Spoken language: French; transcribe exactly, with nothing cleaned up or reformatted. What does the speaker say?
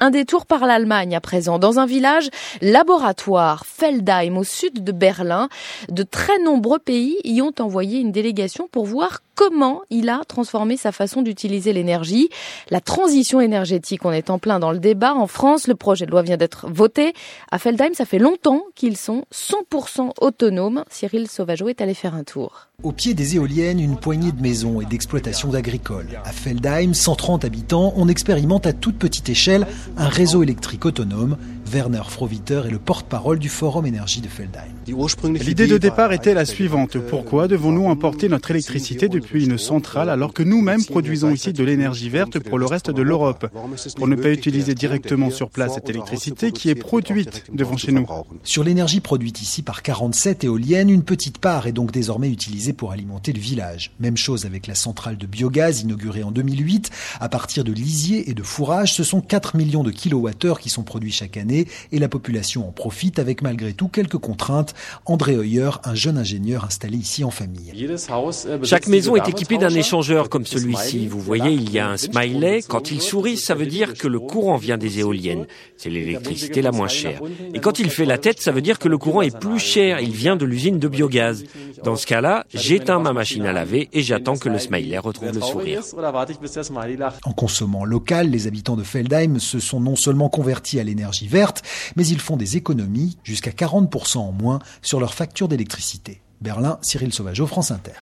Un détour par l'Allemagne à présent. Dans un village laboratoire, Feldheim, au sud de Berlin, de très nombreux pays y ont envoyé une délégation pour voir comment il a transformé sa façon d'utiliser l'énergie. La transition énergétique, on est en plein dans le débat. En France, le projet de loi vient d'être voté. À Feldheim, ça fait longtemps qu'ils sont cent pour cent autonomes. Cyril Sauvageau est allé faire un tour. Au pied des éoliennes, une poignée de maisons et d'exploitations agricoles. À Feldheim, cent trente habitants, on expérimente à toute petite échelle un réseau électrique autonome. Werner Frohwiter est le porte-parole du Forum Énergie de Feldheim. L'idée de départ était la suivante. Pourquoi devons-nous importer notre électricité depuis une centrale alors que nous-mêmes produisons ici de l'énergie verte pour le reste de l'Europe? Pour ne pas utiliser directement sur place cette électricité qui est produite devant chez nous. Sur l'énergie produite ici par quarante-sept éoliennes, une petite part est donc désormais utilisée pour alimenter le village. Même chose avec la centrale de biogaz inaugurée en deux mille huit. À partir de lisier et de fourrage, ce sont quatre millions de kilowattheures qui sont produits chaque année et la population en profite avec malgré tout quelques contraintes. André Heuer, un jeune ingénieur installé ici en famille. Chaque maison est équipée d'un échangeur comme celui-ci. Vous voyez, il y a un smiley. Quand il sourit, ça veut dire que le courant vient des éoliennes. C'est l'électricité la moins chère. Et quand il fait la tête, ça veut dire que le courant est plus cher. Il vient de l'usine de biogaz. Dans ce cas-là, j'éteins ma machine à laver et j'attends que le smiley retrouve le sourire. En consommant local, les habitants de Feldheim se sont non seulement convertis à l'énergie verte, mais ils font des économies, jusqu'à quarante pour cent en moins, sur leur facture d'électricité. Berlin, Cyril Sauvageau, France Inter.